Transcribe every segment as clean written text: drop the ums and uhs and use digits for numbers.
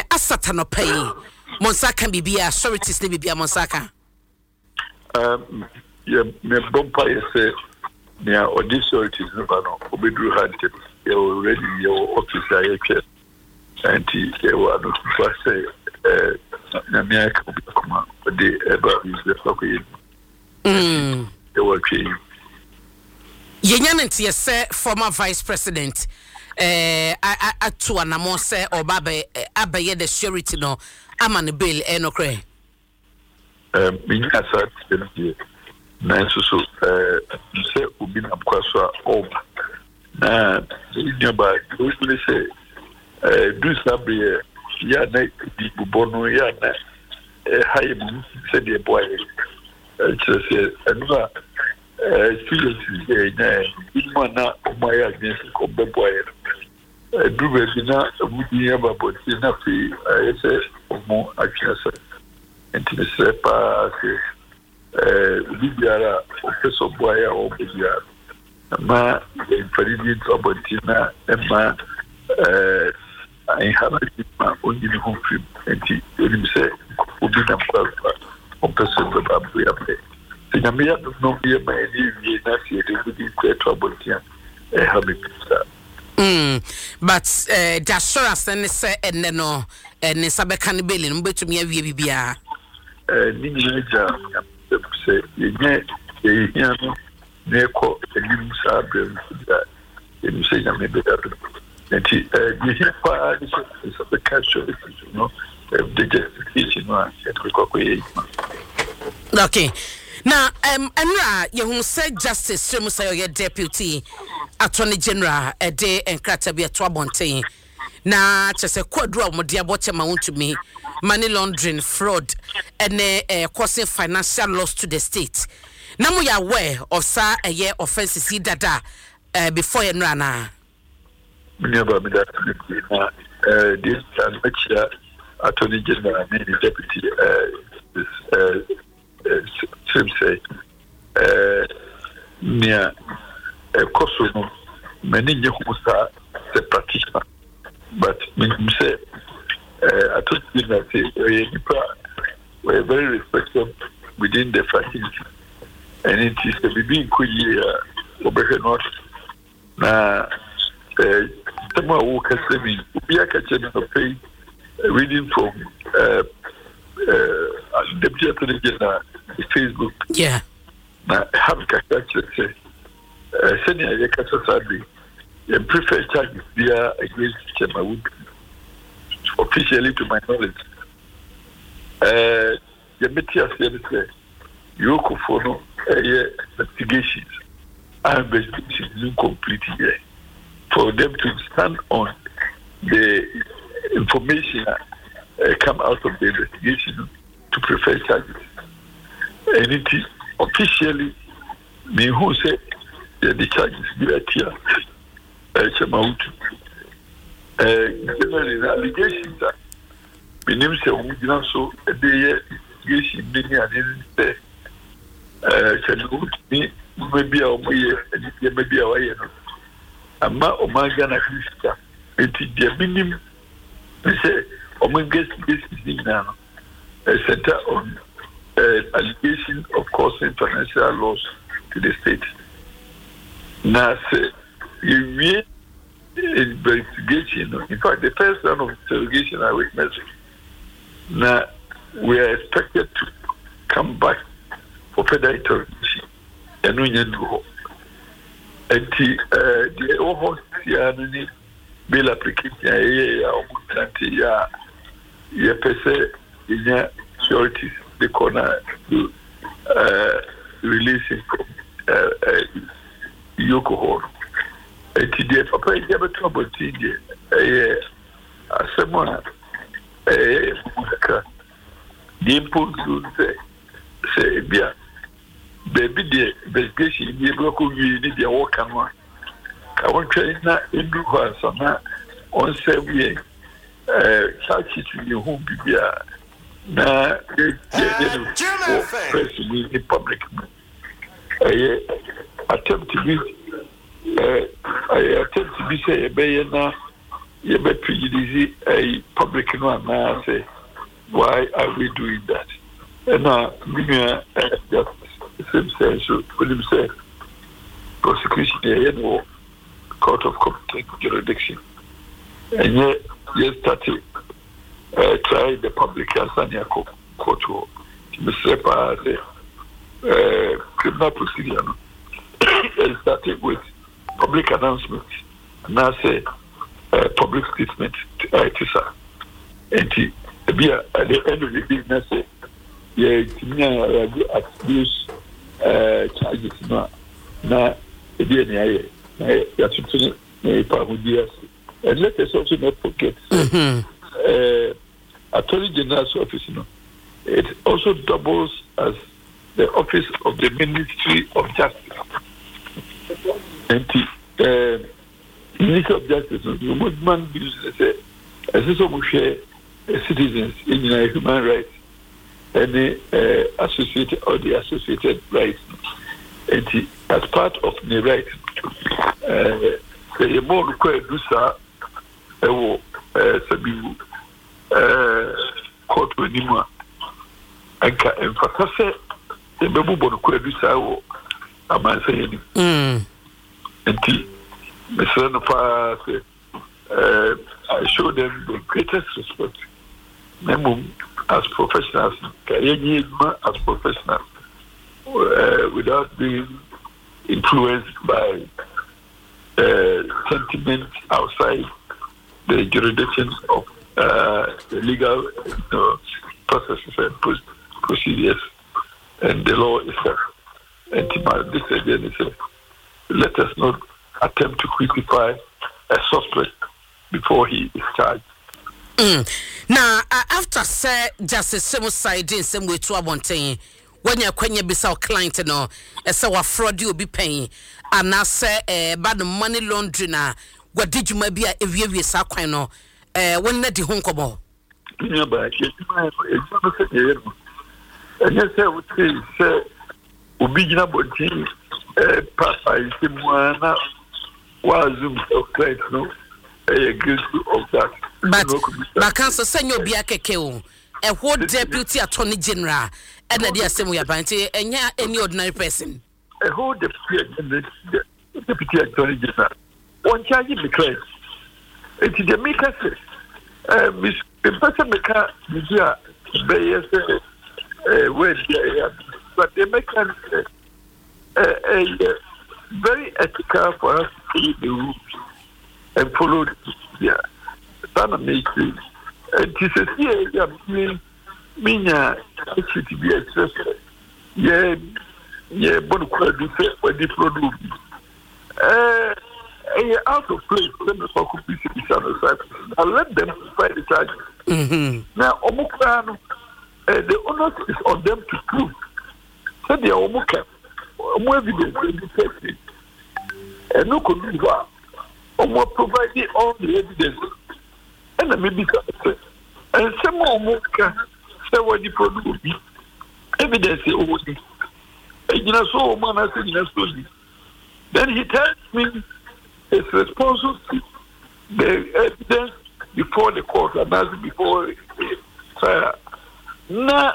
asata no pay Monsaka bibia authorities ne bibia Monsaka me bompa say near authorities no no obedru had you already your officer here and you were not say na me come the about is the fucking they were paying Yenyanenti say former vice president atu anamo say obabe abaye the surety no ama ne bail no kre me asa tell na so say obi na kwaso oba na you ba we say do sabre ya na di bubono ya na haye mu say the boy say anova students na imana omaya against kombe boy do be na mudi ya babo na fi say omo akasa enti se pa bibiara professor boya o bibiara ma faridi tobotina ema I have a only home film enti oni se obi na kwa professor babu ya play sinamia no be ma ni na se de budi tobotina have it but the assurance and say and no and sabe kan beli no betumi awie bibia ni ja say yeah no neko elim sabrem da you say na me better and you pa is the culture you know the justification one okay now enra you say justice so say your deputy attorney general ede enkrata bi eto abonten na chese kwadru amode aboche ma wontumi money laundering, fraud, and causing financial loss to the state. Now we are aware of a year offenses data before you run. Never be that. This time next year, Attorney General and the Deputy say near Kosovo, many Yahusa, the practitioner, but when say. I told you that we're very respected within the facility, and it is a being over not. Now, someone who can say me, we are catching a pay reading from Deputy Attorney General Facebook. Yeah. Now, have a catch say, sending a Yakasa and prefer charges via against Chema officially to my knowledge. The media said you could follow investigations and investigations incomplete here for them to stand on the information come out of the investigation to prefer charges. And it is officially me who said the charges direct here. Generally, allegations that benim se umugina so dey investigation ni ani say chanu ni maybe a omoye maybe a waye no amma omaga na krista eti de minim say omaga investigation na center on allegation of causing financial loss to the state na say you investigation. In fact, the first round of interrogation I witnessed. Now we are expected to come back for further interrogation. And we need to go. And the whole bill application, securities the corner to release it from Yokohama. Today, Papa, you have a trouble. Someone, the impulse say, baby, the investigation, you broke you need your work and one. I want to not in do her, so now on 7 years, such it in your home, be now, press in public. Attempt to be. I attempt to be say a bayana you bet prejudice a public no man say, why are we doing that? And now, just same sense, so when you say prosecution, you know, court of competent jurisdiction, and yet, you started try the public as an court to Mr. Criminal procedure. It started with public announcement, and now say public statement to ITISA. And at the end of the business, abuse charges now. Again, and let us also not forget Attorney General's office. It also doubles as the office of the Ministry of Justice. And the Ministry of Justice, the movement uses as citizens in human rights and associated or the associated rights. And as part of the right, the more required do so, court anymore. And emphasize the babu required do so. Am I saying? And Mr. Nafa said, I show them the greatest respect. As professionals, as professionals, without being influenced by sentiment outside the jurisdiction of the legal processes and procedures and the law itself. And this again is let us not attempt to crucify a suspect before he is charged. Now, after Justice Semu side in some way to abontain, when you're bisa client no, a fraud you be paying, and I say bad money laundry na what did you maybe a view sa no when let the home come. Yeah, but and yes, I would say, Ubijina Bontin, Papa is the one was client no. Guilty of that. But cancer send your biakeke a whole deputy attorney general and the assembly abanti and any ordinary person. A whole deputy attorney general. One charge in the class. It is the maker Miss Person Meka Nidia Bayes where but they make a very ethical for us to keep the rules. And followed Sana making and this is here Mina should be expressed. Yeah, Bonuka do say when they produce out of place, let me talk with I let them fight the charges. Now Omukano the onus is on them to prove. So they are Omuka more evidence when you take it. And no could or providing all the evidence, and maybe and some more can say what the product will be evidence. So man, I said, then he tells me his responsible to the evidence before the court and as before the trial. Now,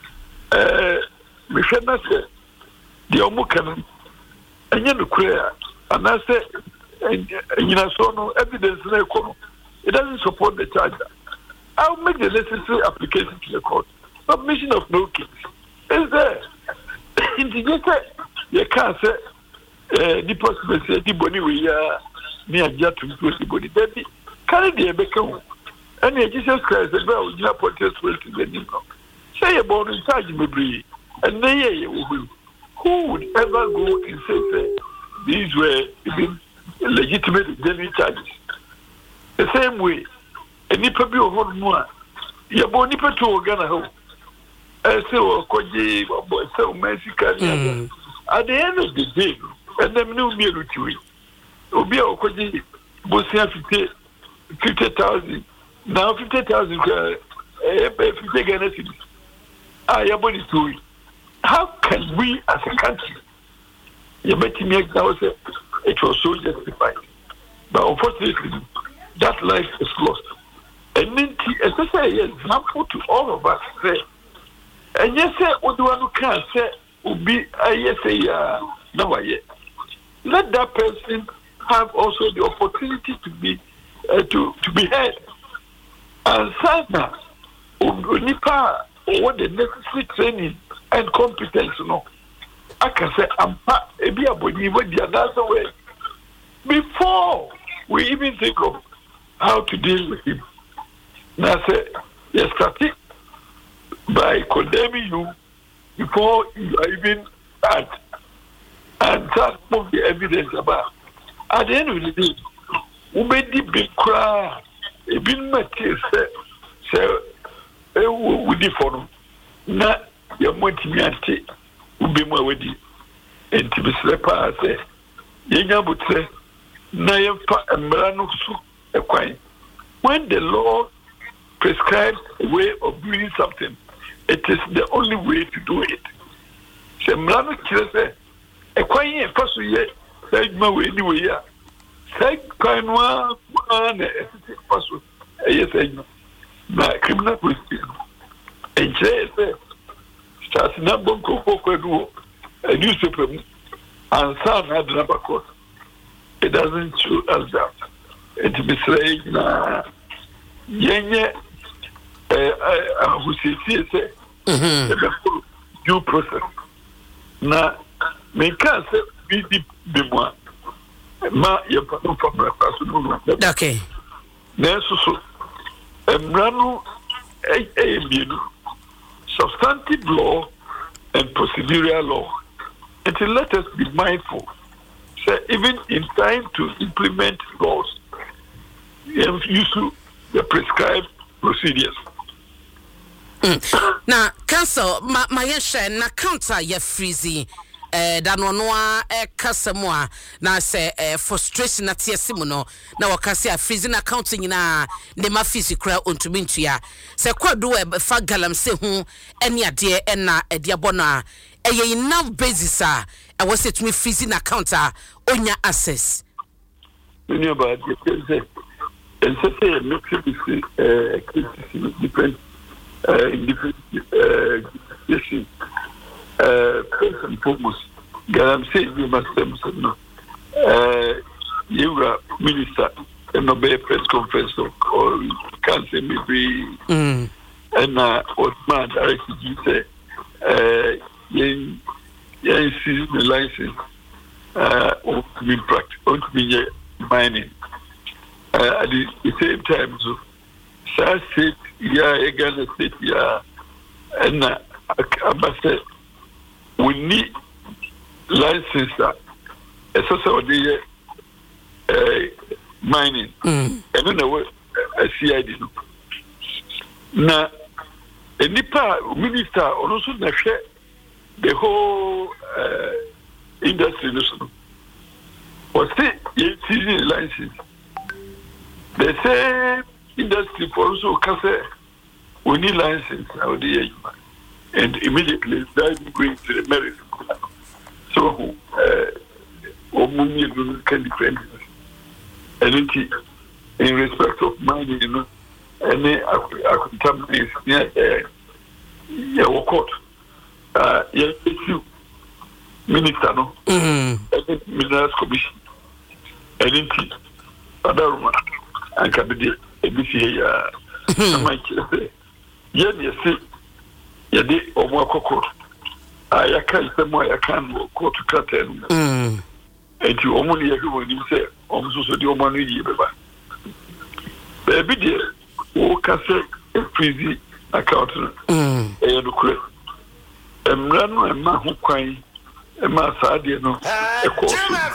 Michelle said, the Omukan and you know, and I said. And so no evidence it doesn't support the charge. I'll make the necessary application to the court. Submission of no case is there. Integrated, you can't say the possibility the body we are near just to the body. Then carry the become and Jesus Christ the bell you not protest will to the new. Say about in charge maybe and they who would ever go and say these were legitimate daily charges. The same way, any people who hold more, you bought Nipa to Ghana home. I say, Koji, so Mexican. At the end of the day, and them new meal to it. Obi Koji, Bosia 50,000, now 50,000, 50 Ghana cities. I am body to it. How can we as a country? You bet me now say it was so justified. But unfortunately, that life is lost. And then, as I say, example to all of us, say, and yes, what do I can say, will be, yes, no, let that person have also the opportunity to be heard. And Sana, Nipa, what the necessary training and competence, I can say, I'm part of the other way before we even think of how to deal with him. Now, I say, yes, starting by condemning you before you are even at, and that of the evidence about. At the end of the day, we made the big cry. It been my case, say, we did for them. Now, you're more to me, auntie, will be more with you. And to be slepa, say, Yanga would say, Nayampa and Marano soup a quine. When the law prescribes a way of doing something, it is the only way to do it. Say, Marano say, a quine and pass away, say, my way anyway, yeah. Say, quine one, pass away, yes, I know. Now, criminal police, and say, starts number go a newspaper and some had number court. It doesn't show us that. It be saying, who say, due process. Now, me can't say, be more. Ma, you're from the okay. Then so, Brano, substantive law and procedural law. And let us be mindful. So even in time to implement laws, use the prescribed procedures. Now, council, my share na counter ya freezy. Dan noa kasamwa na se frustration na tiesimu no na wakasi a freezing accounting na ne mafisi kra ontumi ntua se kwado e fa galamse hu ene ade e na ade abona eye enough basis a was it me freezing account a onya access many about say and say mix different in different issues. First and foremost, I'm saying you must no. You are minister and obey press conference or can't say maybe and Osman directly say season the license of being practice on to be mining. At the same time, so South State, Ghana State, and I we need license especially mining. And then a CID. Now, a Nipa minister also share the whole industry. Was the season license? The same industry for also can say we need license out there. And immediately that going to the merits. So, can defend and in respect of money, and then I could tell me, court, issue minister, no, and then Minerals Commission, and then other woman, and can be the ABC, yes, yadi omo akoko ayaka isemo ayaka no court curtain enti omo ne yehu woni se omo so di omo no yi beba baby de o ka se freezy account e no kure emra no ema ho kwan ema saade no e ko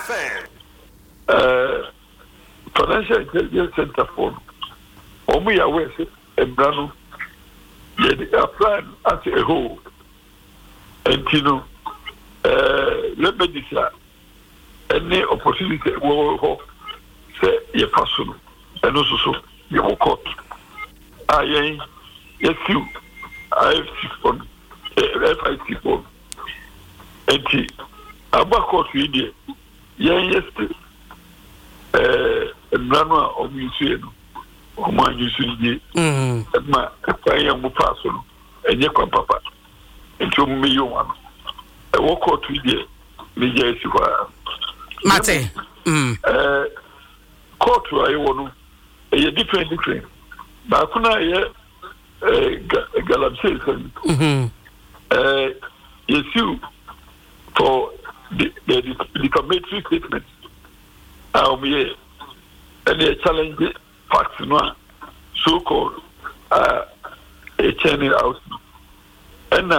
financial intelligence center for omo ya we se emra no a plan as a whole, and let me decide any opportunity will say your person and also so your court. Yes, you IFC fund, FIC fund, and about court, yes, Brano or Museum or my Museum, my young person, and your papa, and to me, you one. I walk out to you, Mate. Court, I want a different. But I Galamsey, yes, you for the defamatory statement. And a challenge facts, so called a channel out. And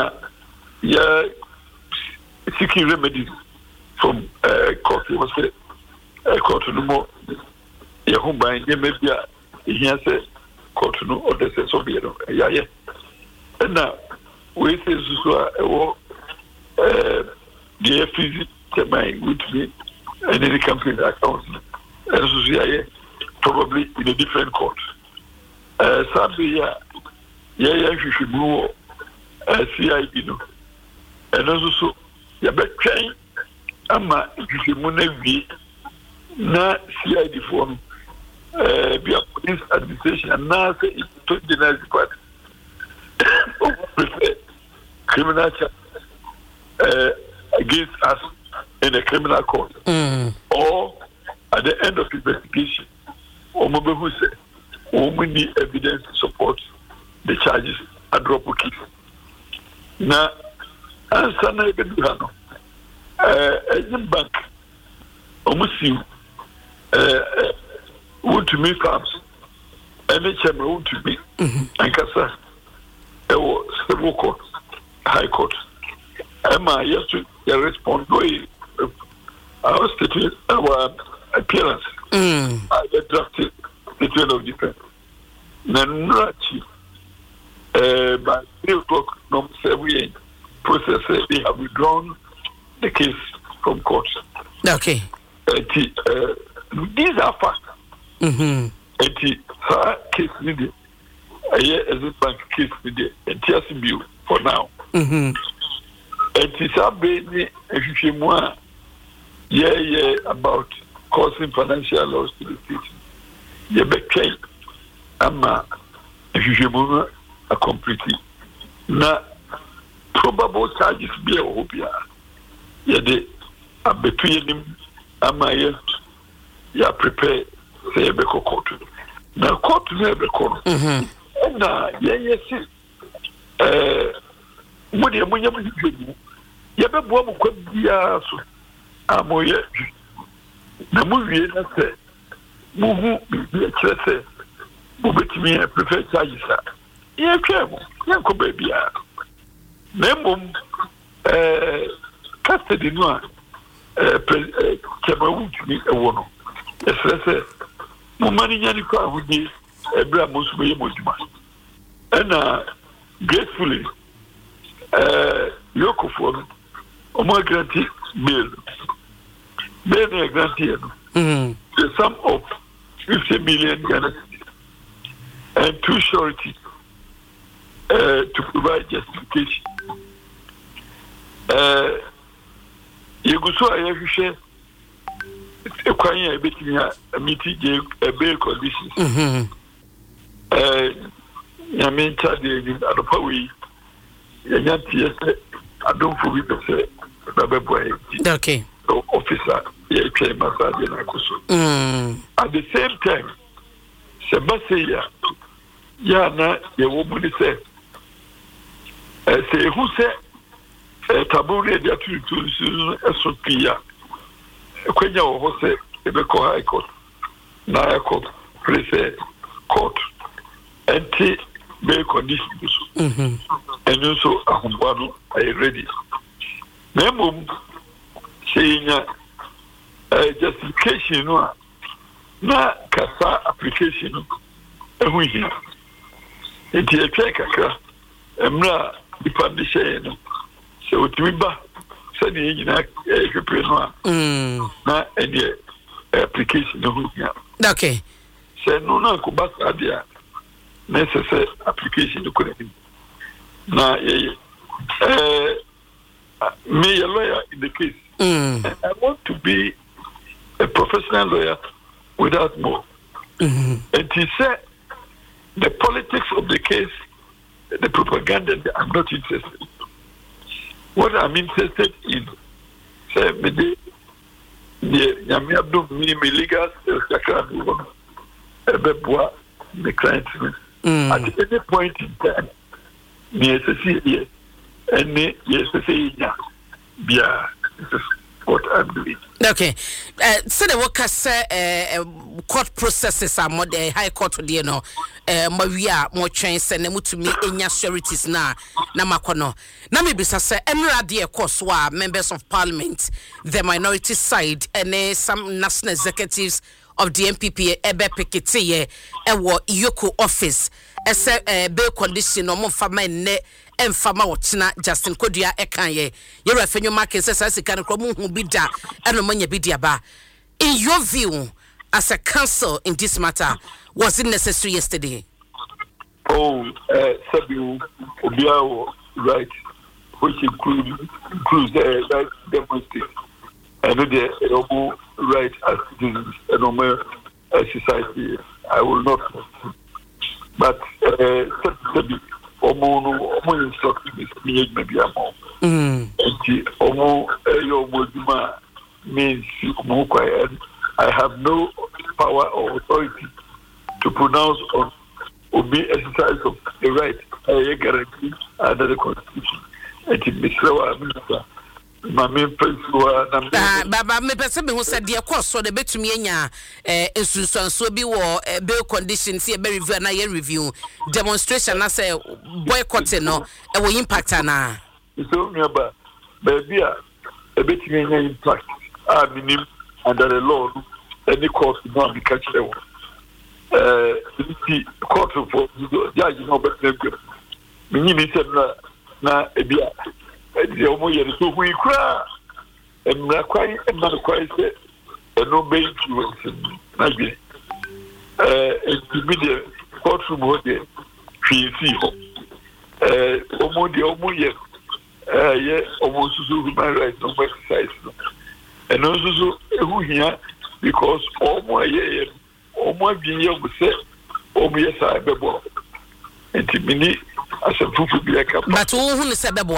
seeking remedies from court, was a court no more. Your home by maybe he has a court no or the sense of yeah. And now we say so the FCC with me and any company accounts. And so probably in a different court. Sadly, you should move CID. And also, you better train. Ama if you be na CID form, be a police administration, and now say it's to deny the part. Prefer criminal charge against us in a criminal court, or at the end of the investigation, or maybe who say, we need evidence to support the charges and drop a case. Now, answer na even do hano. Agent bank, almost you, want to make farms, and the chamber want to be, and Casa, civil court, high court. Emma, yes, to respond to our statement, our appearance. I drafted the 12 of defense. Nanrachi, by 3 o'clock, no 7 process, they have withdrawn the case from court. Okay. These are facts. Case needed. A year as a bank case needed. And TSB for now. It is a baby, if you want, about causing financial loss to the state. You became if you move a completely. Now, probable charges be a hobia. Yet, between him and my ya prepare say a court. Now, court never call. And yes, when you have a woman could be a so. Amoye, the movie say, Muhu be a chess, Mubet me a preferred charges. Yeah, Yanko baby. Nembum, custody no, Cameroon to me a woman. Yes, I say, Mumani Yanika would be a Bramus Mujma. And gracefully, Yoko for me, Omo grantee bill. Many granted the sum of 50 million Ghana and 2 sureties to provide justification. You go so I have to share a quiet bit in a meeting a bail conditions. I mean, Charlie, I don't forget to say, okay. Officer, at the same time, Sebastian, Yana, the woman said, say who said, Tabure, the two Sophia, Quenya or Jose, the High Court, Naya Court, Press Court, and take bail conditions, and also a Humbano, I ready. Memum saying justification na kasa application ehu here. It is a check akra. Emra depend share no. So utimi ba sani nyina hwepre no na any application ehu here. Okay. Say no na ko ba sadia necessary application ko na me a lawyer in the case. I want to be a professional lawyer without more. And he said, the politics of the case, the propaganda, I'm not interested. What I'm interested in, say, the Yamiabdo, me legal, the client. At any point in time, yes, yeah, this is what I'm doing. Okay. So the workers say court processes are more the high court with you know Maria more chains and them to me enya sureties na makono. Na me bisa say emra de course wa members of parliament, the minority side and some national executives of the MPP ebe pekete ewo Yoko office ese bail condition no mo fama ne emfama wochina Justin Kodua ekanye ye refenyo market say sika no kromo hu bi da eno manya bi dia ba. In your view as a council in this matter, was it necessary yesterday? Oh, Sabu Obiao, right, which includes the right demonstrate and the right as citizens and normal society. I will not. But Sabu Omo instructing is maybe a more. Omo Yomodima means I have no power or authority to pronounce on be exercise of the right I guarantee under the Constitution. And my main principle. Baba, me person who said the course so the bet to me instruction so be war bail conditions here be review na year review demonstration na say boycotting no e will impact na. So me ba baby a bet me impact minimum under the law any court no be catch them. The court for judge no be them. Me ni say na ebia the omo ye so hu ikra emra kwai emma kwai say no be influence na be the courtroom ho de twi ho omo ye ye omo susu human rights no exercise no and also who here because omo ye omo bi ye say omo ye say bebo entimini asafufu bi aka but who ni say bebo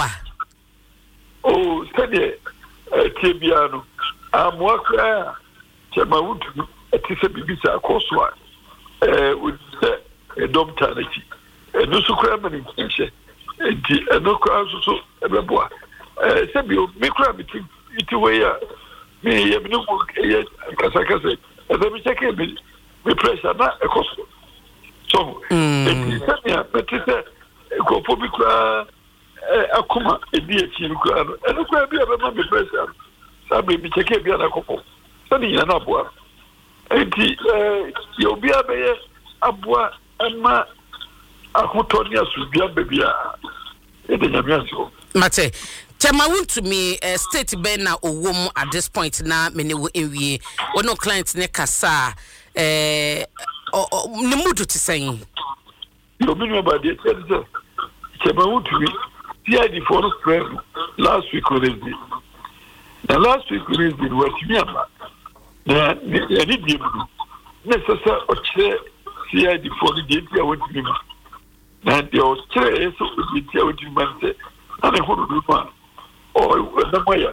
oh study tibiano amwaka chema wutu atise bibisa akoswa would say doctor nachi no so kra mani nche enti no kra so bebo sebio me kra biti iti we ya me ye me no kasa ebe mi check me pressure na ekoso so enti samia betise ko pobi kra akuma ebi eti kra no eno kra bi ebe ma me pressure sabe mi check bi na kopo sani ya na boa enti ye obi abeye aboa ama akotoni asubia bebia e de nyamia so mate Chama want to me state ben na owom at this point na me ne wo enwie wono client ne kasa ne mudu ti sen yo me no ba de chama want to me CID for friend last week Wednesday na last week Wednesday what me ama na ni di mu necessary o che CID for the day I want me na de o che so the day I want me say na ho do ma oh, the way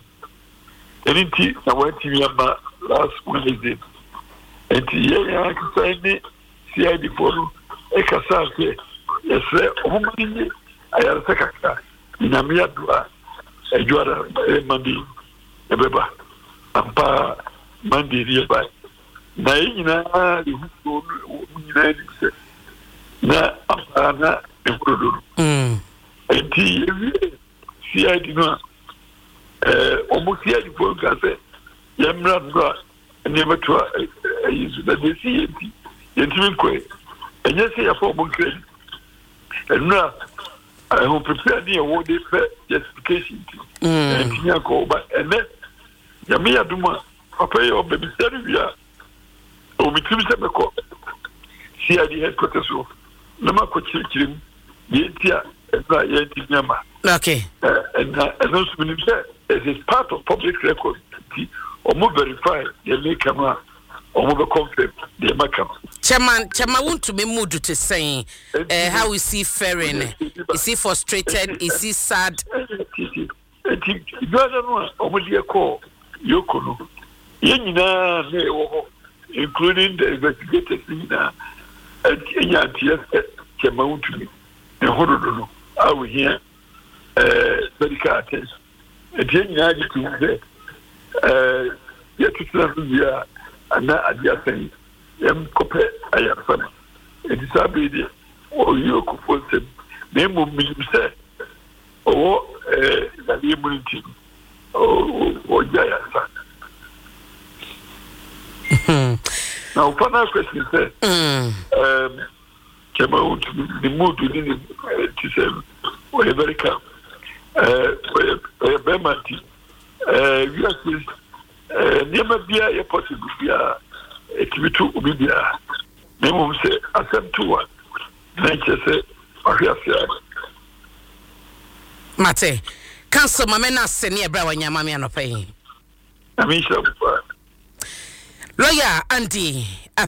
anything I went to Myanmar last Wednesday. And I can say, CID for a Casate, yes, Omani, I have a second. In a mere dua, a Juara, Monday, a Beba, Ampa, Monday nearby. Naina, United, Na, Ampana, and Kudu. And CID no almost CID for Gaza Yamra never to use the CID in Quay and yes, I for credit and now I will prepare the award justification and Yako but and then Yamia Duma Papa or baby Serbia or between CID headquarters of Namako Chim Yetia and Yama. Okay. And also, it is part of public record or more verify the make camera omo confirm the makam Chema want to be mood to say how is he faring? Is he frustrated? Is he sad? Including the investigators Chema want to be I will hear medical attention. And then you and I saying, Cope, I am funny. It is a baby, or you could say, name of me, say, or the immunity, or giant. Now, final question said, came out the mood within to say, we're very calm. Bemanti, yes, never be a possible. It will be too obedient. Name say, I sent to one. Nature say, Mate, cancel my men as senior brow and your mammy and a pay. I mean, Lawyer Andy